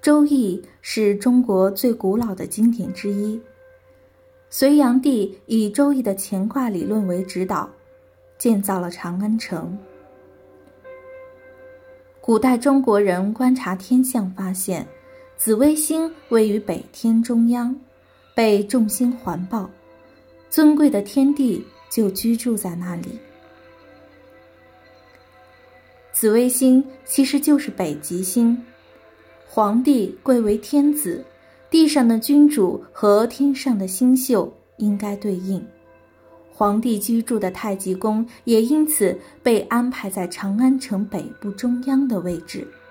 周易》是中国最古老的经典之一。隋炀帝以周易的乾卦理论为指导，建造了长安城。古代中国人观察天象发现，紫微星位于北天中央，被众星环抱，尊贵的天帝就居住在那里。紫微星其实就是北极星，皇帝贵为天子，地上的君主和天上的星宿应该对应。皇帝居住的太极宫也因此被安排在长安城北部中央的位置。